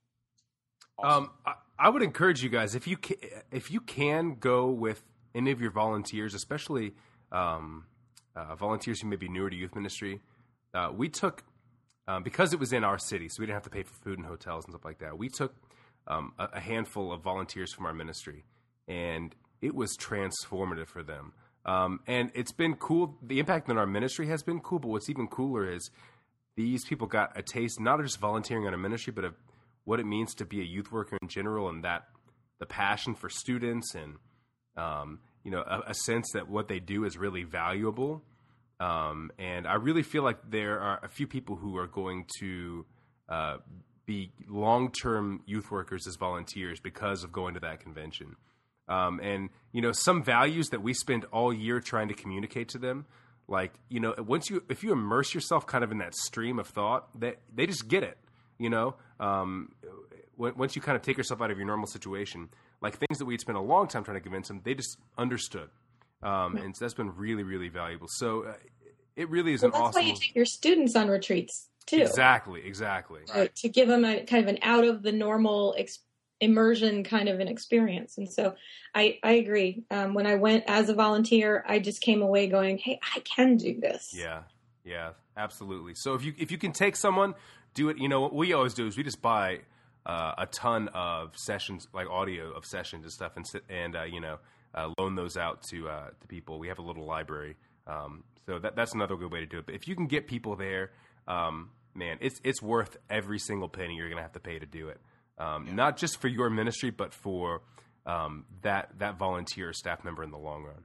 Um, I, I would encourage you guys, if you can, if you can go with any of your volunteers, especially um, uh, volunteers who may be newer to youth ministry. Uh, we took um, because it was in our city, so we didn't have to pay for food and hotels and stuff like that. We took um, a, a handful of volunteers from our ministry, and it was transformative for them. Um, and it's been cool. The impact on our ministry has been cool, but what's even cooler is these people got a taste, not just volunteering on a ministry, but of what it means to be a youth worker in general, and that the passion for students and, um, you know, a, a sense that what they do is really valuable. Um, and I really feel like there are a few people who are going to uh, be long-term youth workers as volunteers because of going to that convention. Um, and, you know, some values that we spend all year trying to communicate to them, like, you know, once you, if you immerse yourself kind of in that stream of thought, that they just get it. You know, um, once you kind of take yourself out of your normal situation, like things that we'd spent a long time trying to convince them, they just understood. Um, and so that's been really, really valuable. So uh, it really is Well, an that's awesome. why you take your students on retreats too. Exactly, exactly. To, to give them a kind of an out of the normal ex- immersion kind of an experience. And so I, I agree. Um, when I went as a volunteer, I just came away going, hey, I can do this. Yeah, yeah, absolutely. So if you if you can take someone, do it. You know, what we always do is we just buy uh, a ton of sessions, like audio of sessions and stuff, and sit, and uh, you know, uh, loan those out to uh, to people. We have a little library, um, so that that's another good way to do it. But if you can get people there, um, man, it's it's worth every single penny you're going to have to pay to do it. Um, yeah. Not just for your ministry, but for um, that that volunteer staff member in the long run.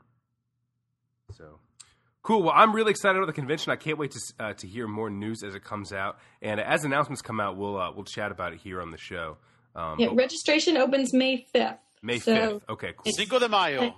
So cool. Well, I'm really excited about the convention. I can't wait to uh, to hear more news as it comes out, and as announcements come out, we'll uh, we'll chat about it here on the show. Um, yeah, registration opens May fifth. May fifth. Okay, cool. Cinco de Mayo.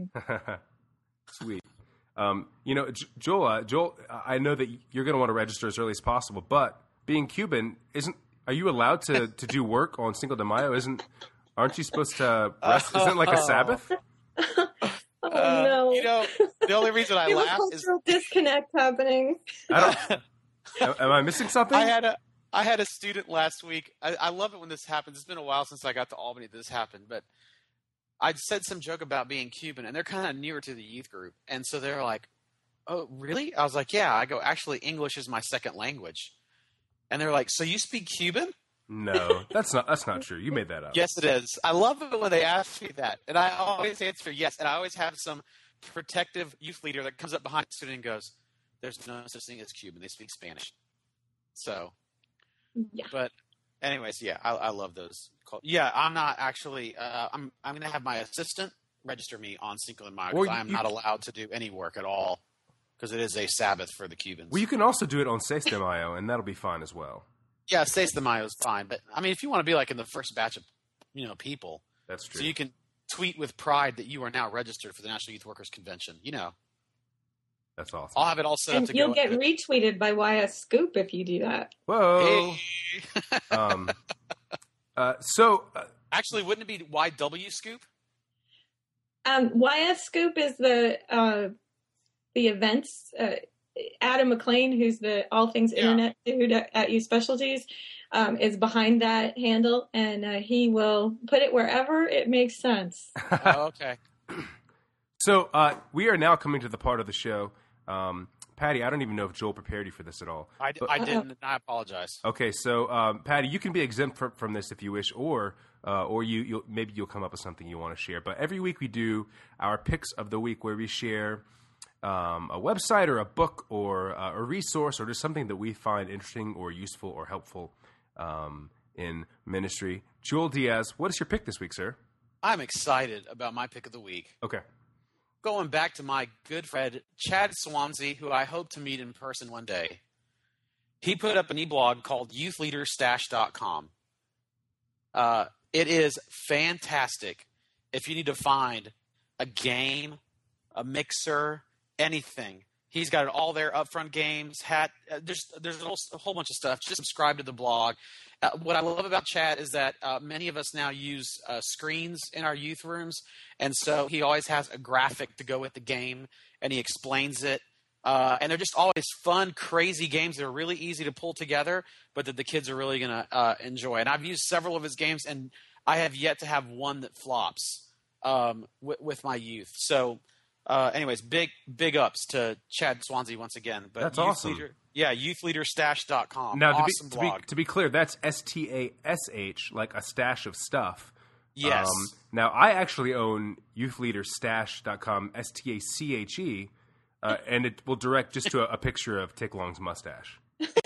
Sweet. Um, you know, J- Joel, uh, Joel, I know that you're going to want to register as early as possible, but being Cuban, isn't are you allowed to, to do work on Cinco de Mayo? Isn't aren't you supposed to rest? Isn't it like a Sabbath? Oh uh, no! You know, the only reason I laugh is is disconnect happening. I don't, am I missing something? I had a I had a student last week. I, I love it when this happens. It's been a while since I got to Albany. This happened, but I said some joke about being Cuban, and they're kind of newer to the youth group, and so they're like, "Oh, really?" I was like, "Yeah." I go, "Actually, English is my second language," and they're like, "So you speak Cuban?" No, that's not that's not true. You made that up. Yes, it is. I love it when they ask me that, and I always answer yes, and I always have some protective youth leader that comes up behind the student and goes, "There's no such thing as Cuban. They speak Spanish." So, yeah. But anyways, yeah, I, I love those. Yeah, I'm not actually. Uh, I'm I'm going to have my assistant register me on Cinco de Mayo because I am not allowed to do any work at all because it is a Sabbath for the Cubans. Well, you can also do it on Seis de Mayo, and that'll be fine as well. Yeah, Seis de Mayo is fine, but I mean, if you want to be like in the first batch of you know people, that's true. So you can tweet with pride that you are now registered for the National Youth Workers Convention. You know, that's awesome. I'll have it all set and up to you'll go get retweeted by Y S Scoop if you do that. Whoa. Hey. um. Uh. So. Uh, Actually, wouldn't it be Y W Scoop? Um, Y S Scoop is the uh, the events. Uh, Adam McLean, who's the all things Yeah. internet dude at, at U Specialties, um, is behind that handle, and uh, he will put it wherever it makes sense. Oh, okay. So uh, we are now coming to the part of the show. Um, Patty, I don't even know if Joel prepared you for this at all. I, but, I didn't. And I apologize. Okay, so um, Patty, you can be exempt from, from this if you wish, or uh, or you you'll, maybe you'll come up with something you want to share. But every week we do our picks of the week, where we share um, a website or a book or uh, a resource or just something that we find interesting or useful or helpful um, in ministry. Joel Diaz, what is your pick this week, sir? I'm excited about my pick of the week. Okay. Going back to my good friend Chad Swansea, who I hope to meet in person one day. He put up an e-blog called youth leader stash dot com. Uh, it is fantastic if you need to find a game, a mixer, anything. He's got it all there, upfront games, hat. Uh, there's there's a whole, a whole bunch of stuff. Just subscribe to the blog. Uh, what I love about Chad is that uh, many of us now use uh, screens in our youth rooms, and so he always has a graphic to go with the game, and he explains it. Uh, and they're just always fun, crazy games that are really easy to pull together, but that the kids are really going to uh, enjoy. And I've used several of his games, and I have yet to have one that flops um, with, with my youth. So, uh, anyways, big big ups to Chad Swansea once again. But that's youth awesome. Leader, yeah, youth leader stash dot com. Now, awesome to, be, blog. to, be, to be clear, that's S T A S H, like a stash of stuff. Yes. Um, now, I actually own youth leader stash dot com, S T A C H E, uh, and it will direct just to a, a picture of Tick Long's mustache.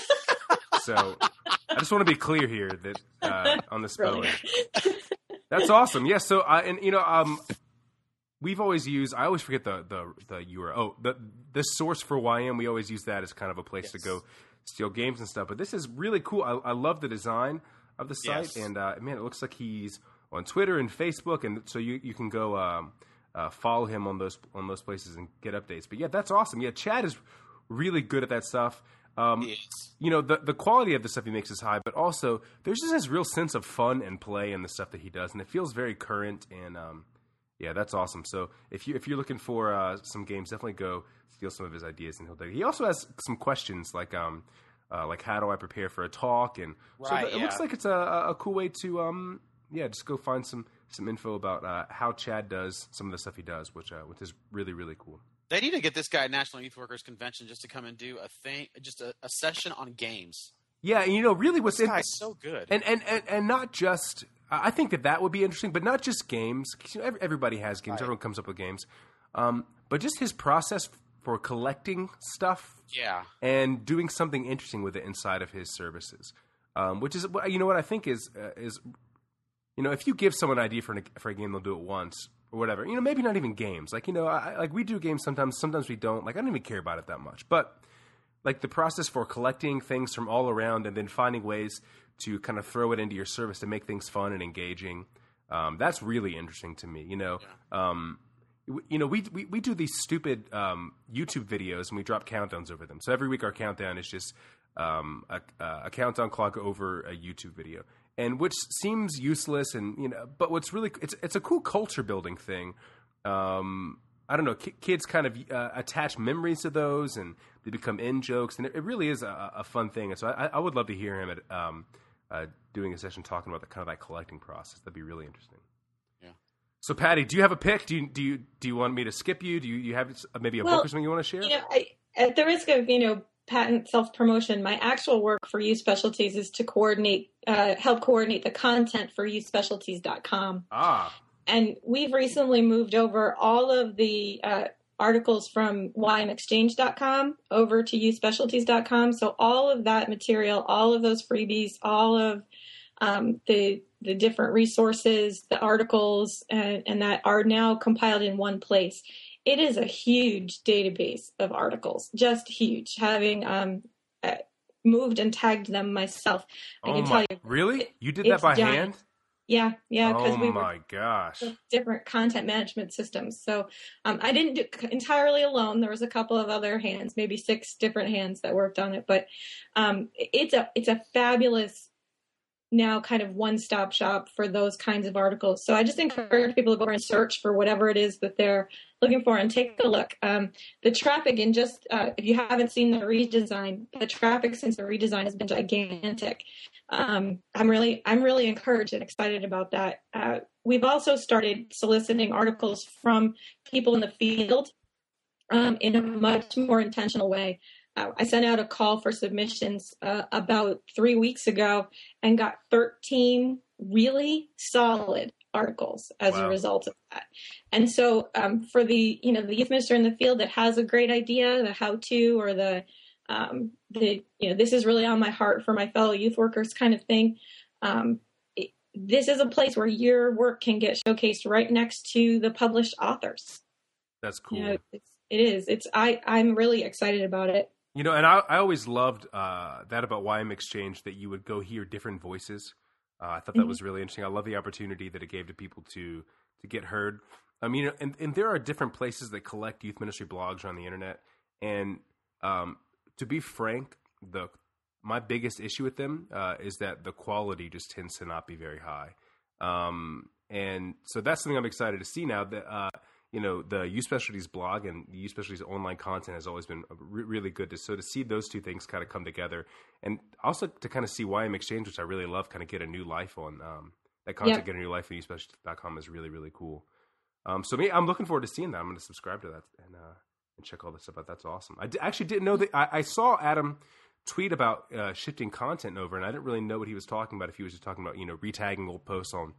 So I just want to be clear here that uh, on the spelling. That's awesome. Yes. Yeah, so, uh, and you know, um, we've always used. I always forget the the the U R L. Oh, the the source for Y M. We always use that as kind of a place yes. to go steal games and stuff. But this is really cool. I, I love the design of the site, yes. and uh, man, it looks like he's on Twitter and Facebook, and so you you can go um, uh, follow him on those on those places and get updates. But yeah, that's awesome. Yeah, Chad is really good at that stuff. Um, yes. You know, the the quality of the stuff he makes is high, but also there's just this real sense of fun and play in the stuff that he does, and it feels very current. And um, yeah, that's awesome. So if you if you're looking for uh, some games, definitely go steal some of his ideas, and he'll do. He also has some questions like um, uh, like how do I prepare for a talk, and right, so th- it yeah. looks like it's a, a cool way to um, yeah, just go find some some info about uh, how Chad does some of the stuff he does, which uh, which is really really cool. They need to get this guy at National Youth Workers Convention just to come and do a thing, just a, a session on games. Yeah, and you know, really, what's this guy's so good, and and and, and not just. I think that that would be interesting, but not just games. You know, everybody has games. Right. Everyone comes up with games, um, but just his process for collecting stuff, yeah, and doing something interesting with it inside of his services, um, which is, you know, what I think is uh, is, you know, if you give someone an idea for an, for a game, they'll do it once or whatever. You know, maybe not even games. Like, you know, I, like we do games sometimes. Sometimes we don't. Like, I don't even care about it that much, but like the process for collecting things from all around and then finding ways to kind of throw it into your service to make things fun and engaging. Um, that's really interesting to me. You know, yeah. um, you know, we, we, we do these stupid um, YouTube videos and we drop countdowns over them. So every week our countdown is just um, a, a countdown clock over a YouTube video, and which seems useless. And, you know, but what's really, it's, it's a cool culture building thing. Um, I don't know, ki- kids kind of uh, attach memories to those and they become in jokes. And it, it really is a, a fun thing. And so I, I would love to hear him at, um, Uh, doing a session talking about the kind of that collecting process. That'd be really interesting. Yeah. So, Patty, do you have a pick? Do you do you do you want me to skip you? Do you, you have maybe a well, book or something you want to share? You know, I, at the risk of you know patent self promotion, my actual work for Youth Specialties is to coordinate, uh, help coordinate the content for youth specialties dot com. Ah. And we've recently moved over all of the uh, articles from y m exchange dot com over to youth specialties dot com. So all of that material, all of those freebies, all of um, the the different resources, the articles, and, and that are now compiled in one place. It is a huge database of articles, just huge. Having um, uh, moved and tagged them myself, I oh can my, tell you. Really? It, you did that by giant. hand? Yeah, yeah, because oh we were my gosh, different content management systems. So um, I didn't do it entirely alone. There was a couple of other hands, maybe six different hands that worked on it. But um, it's a it's a fabulous now kind of one-stop shop for those kinds of articles. So I just encourage people to go and search for whatever it is that they're looking for and take a look. Um, the traffic in just, uh, if you haven't seen the redesign, the traffic since the redesign has been gigantic. Um, I'm really, I'm really encouraged and excited about that. Uh, we've also started soliciting articles from people in the field um, in a much more intentional way. Uh, I sent out a call for submissions uh, about three weeks ago and got thirteen really solid articles as wow. a result of that. And so um, for the, you know, the youth minister in the field that has a great idea, the how-to or the, um, the, you know, this is really on my heart for my fellow youth workers kind of thing. Um, it, this is a place where your work can get showcased right next to the published authors. That's cool. You know, it's, it is. It's, I, I'm really excited about it. You know, and I, I always loved uh, that about Y M Exchange, that you would go hear different voices. Uh, I thought that mm-hmm. was really interesting. I love the opportunity that it gave to people to to get heard. I mean, and, and there are different places that collect youth ministry blogs on the internet. And um, to be frank, the my biggest issue with them uh, is that the quality just tends to not be very high. Um, and so that's something I'm excited to see now. That uh, you know, the Youth Specialties blog and the Youth Specialties online content has always been re- really good. To, so to see those two things kind of come together, and also to kind of see Y M Exchange, which I really love, kind of get a new life on um, that content, yeah. get a new life on youth specialties dot com is really, really cool. Um, so me, I'm looking forward to seeing that. I'm going to subscribe to that and uh, and check all this stuff out. That's awesome. I d- actually didn't know that. I, I saw Adam tweet about uh, shifting content over, and I didn't really know what he was talking about. If he was just talking about, you know, retagging old posts on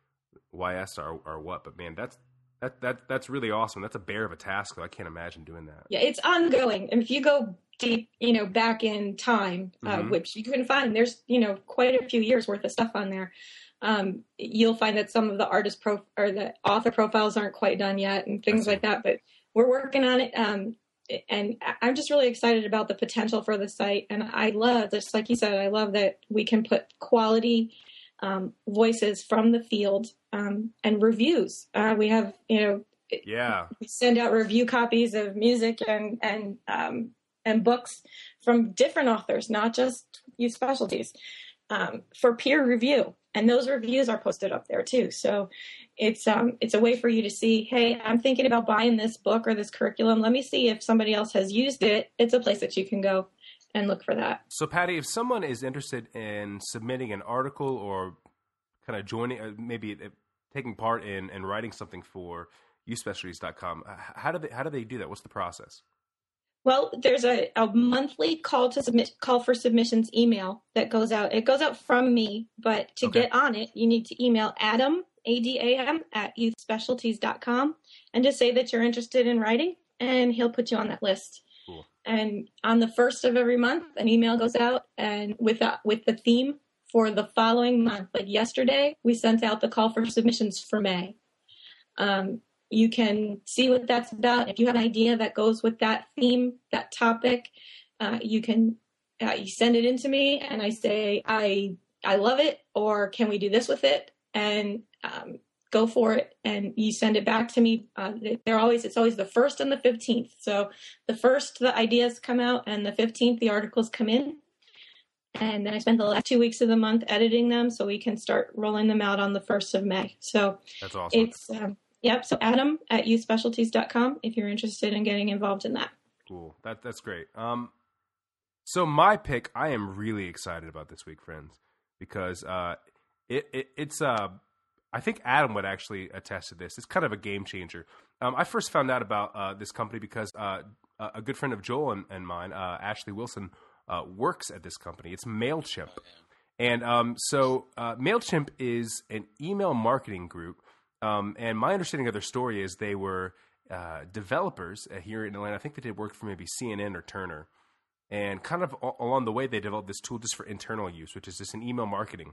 Y S or, or what. But man, that's That that that's really awesome. That's a bear of a task, though. I can't imagine doing that. Yeah, it's ongoing. And if you go deep, you know, back in time, uh, Mm-hmm. which you can find, there's, you know, quite a few years worth of stuff on there. Um, you'll find that some of the artist pro or the author profiles aren't quite done yet and things like that. But we're working on it. Um, and I'm just really excited about the potential for the site. And I love, just like you said, I love that we can put quality um, voices from the field um, and reviews. Uh, we have, you know, Yeah. we send out review copies of music and and um, and books from different authors, not just youth specialties, um, for peer review. And those reviews are posted up there too. So it's um it's a way for you to see, hey, I'm thinking about buying this book or this curriculum. Let me see if somebody else has used it. It's a place that you can go and look for that. So, Patty, if someone is interested in submitting an article or kind of joining, uh, maybe uh, taking part in and writing something for youth specialties dot com, how do they how do they do that? What's the process? Well, there's a, a monthly call to submit call for submissions email that goes out. It goes out from me, but to Okay. get on it, you need to email Adam, A D A M, at youth specialties dot com and just say that you're interested in writing, and he'll put you on that list. Cool. And on the first of every month, an email goes out and with a, with the theme for the following month. Like yesterday, we sent out the call for submissions for May. Um, You can see what that's about. If you have an idea that goes with that theme, that topic, uh, you can uh, you send it in to me, and I say I I love it, or can we do this with it? And um, go for it. And you send it back to me. Uh, they're always it's always the first and the fifteenth. So the first the ideas come out, and the fifteenth the articles come in. And then I spend the last two weeks of the month editing them, so we can start rolling them out on the first of May. So That's awesome. it's um, Yep. So Adam at youth specialties dot com if you're interested in getting involved in that. Cool. That that's great. Um, so my pick, I am really excited about this week, friends, because uh, it, it it's uh, I think Adam would actually attest to this. It's kind of a game changer. Um, I first found out about uh, this company because uh, a good friend of Joel and, and mine, uh, Ashley Wilson, uh, works at this company. It's MailChimp, Oh, yeah. and um, so uh, MailChimp is an email marketing group. Um, and my understanding of their story is they were uh, developers uh, here in Atlanta. I think they did work for maybe C N N or Turner. And kind of a- along the way, they developed this tool just for internal use, which is just an email marketing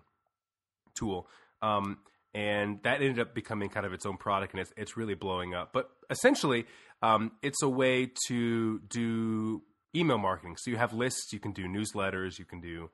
tool. Um, and that ended up becoming kind of its own product, and it's, it's really blowing up. But essentially, um, it's a way to do email marketing. So you have lists, you can do newsletters, you can do,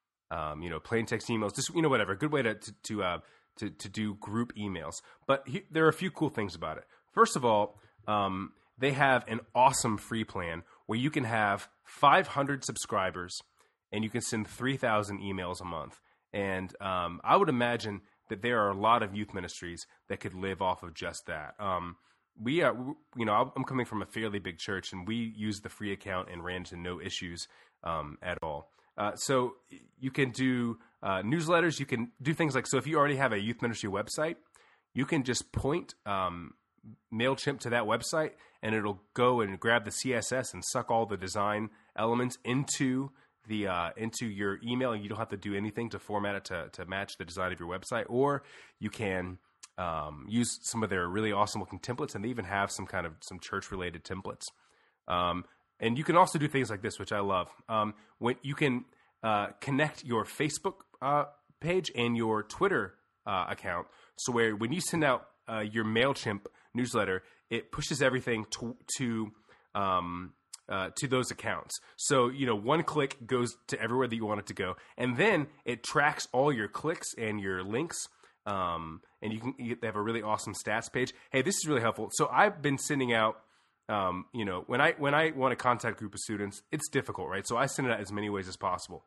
um, you know, plain text emails, just, you know, whatever. A good way to, to, to uh, To, to do group emails. But he, there are a few cool things about it. First of all, um, they have an awesome free plan where you can have five hundred subscribers and you can send three thousand emails a month. And um, I would imagine that there are a lot of youth ministries that could live off of just that. Um, we, uh, you know, I'm coming from a fairly big church, and we used the free account and ran into no issues um, at all. Uh, so you can do uh, newsletters. You can do things like, so if you already have a youth ministry website, you can just point um, MailChimp to that website, and it'll go and grab the C S S and suck all the design elements into the uh, into your email, and you don't have to do anything to format it to, to match the design of your website. Or you can um, use some of their really awesome looking templates, and they even have some kind of some church related templates. Um, And you can also do things like this, which I love. Um, when you can uh, connect your Facebook uh, page and your Twitter uh, account, so where when you send out uh, your MailChimp newsletter, it pushes everything to to um, uh, to those accounts. So you know, one click goes to everywhere that you want it to go, and then it tracks all your clicks and your links. Um, and you can you have a really awesome stats page. Hey, this is really helpful. So I've been sending out. Um, you know, when I when I want to contact a group of students, it's difficult, right? So I send it out as many ways as possible.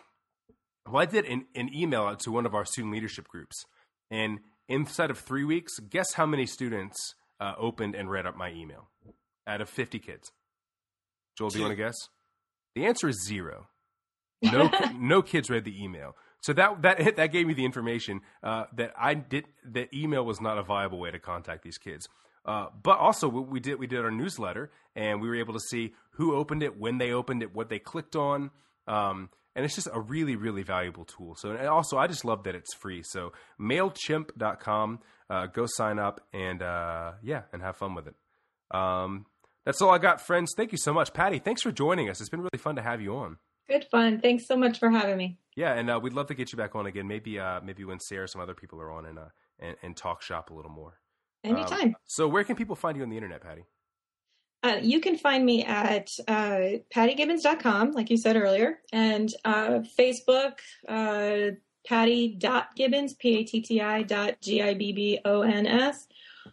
Well, I did an, an email out to one of our student leadership groups, and inside of three weeks, guess how many students uh, opened and read up my email out of fifty kids? Joel, do you want to guess? The answer is zero. No, no kids read the email. So that that that gave me the information uh, that I did. That email was not a viable way to contact these kids. Uh, but also we did we did our newsletter, and we were able to see who opened it, when they opened it, what they clicked on, um, and it's just a really really valuable tool. So and also I just love that it's free. So MailChimp dot com, uh, go sign up and uh, yeah, and have fun with it. Um, that's all I got, friends. Thank you so much, Patty. Thanks for joining us. It's been really fun to have you on. Good fun. Thanks so much for having me. Yeah, and uh, we'd love to get you back on again. Maybe uh, maybe when Sarah, some other people are on, and uh, and, and talk shop a little more. Anytime. Um, so where can people find you on the internet, Patty? Uh, you can find me at uh, patty gibbons dot com, like you said earlier, and uh, Facebook, uh, patty dot gibbons, P A T T I dot G I B B O N S,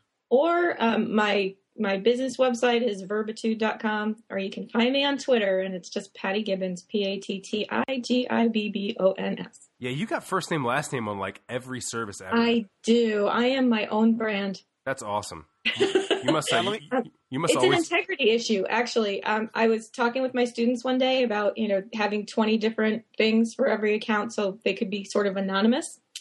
or um, my my business website is verbitude dot com, or you can find me on Twitter, and it's just Patty Gibbons, P A T T I G I B B O N S. Yeah, you got first name, last name on like every service ever. I do. I am my own brand. That's awesome. You must Yeah, say, let me- you, you must It's always. an integrity issue, actually. Um, I was talking with my students one day about, you know, having twenty different things for every account so they could be sort of anonymous.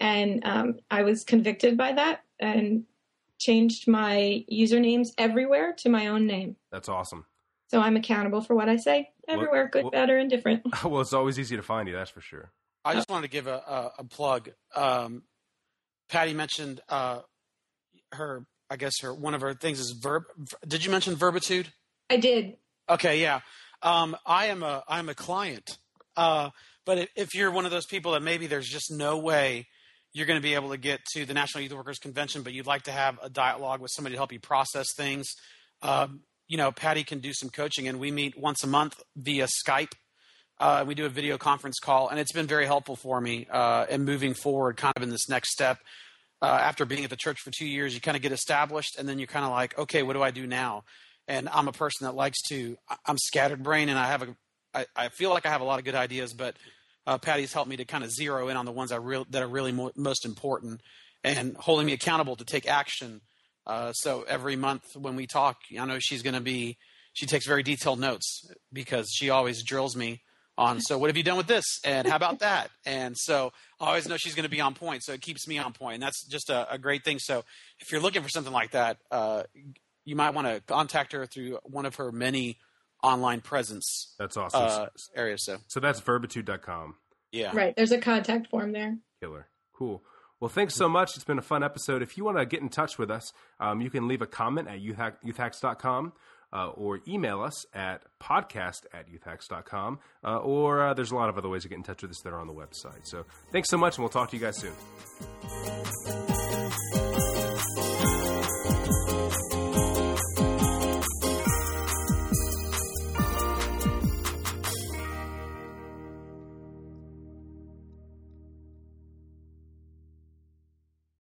And um, I was convicted by that and changed my usernames everywhere to my own name. That's awesome. So I'm accountable for what I say everywhere, good, well, bad, or indifferent. Well, it's always easy to find you, that's for sure. I just wanted to give a, a, a plug. Um, Patty mentioned uh, her, I guess her one of her things is verb. Did you mention Verbitude? I did. Okay, yeah. Um, I am a I'm a client, uh, but if, if you're one of those people that maybe there's just no way you're going to be able to get to the National Youth Workers Convention, but you'd like to have a dialogue with somebody to help you process things, um, you know, Patty can do some coaching, and we meet once a month via Skype. Uh, we do a video conference call, and it's been very helpful for me uh, in moving forward kind of in this next step. Uh, after being at the church for two years, you kind of get established, and then you're kind of like, okay, what do I do now? And I'm a person that likes to – I'm scattered brain, and I have a I, I feel like I have a lot of good ideas, but uh, Patty's helped me to kind of zero in on the ones I real, that are really mo- most important and holding me accountable to take action. Uh, so every month when we talk, I know she's going to be – she takes very detailed notes because she always drills me on, so what have you done with this? And how about that? And so I always know she's going to be on point. So it keeps me on point. And that's just a, a great thing. So if you're looking for something like that, uh, you might want to contact her through one of her many online presence. That's awesome. Uh, areas. So, so that's verbitude dot com. Yeah. Right. There's a contact form there. Killer. Cool. Well, thanks so much. It's been a fun episode. If you want to get in touch with us, um, you can leave a comment at youth hacks dot com. Uh, or email us at podcast at youth hacks dot com, uh, or uh, there's a lot of other ways to get in touch with us that are on the website. So thanks so much, and we'll talk to you guys soon.